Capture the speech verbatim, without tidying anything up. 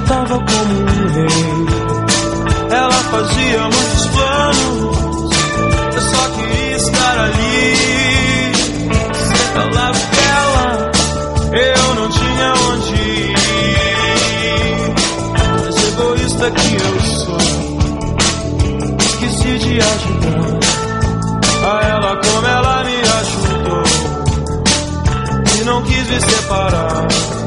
tratava como um rei. Ela fazia muitos planos, eu só queria estar ali. Senta lá dela, eu não tinha onde ir. Mas egoísta que eu sou, esqueci de ajudar a ela como ela me ajudou, e não quis me separar.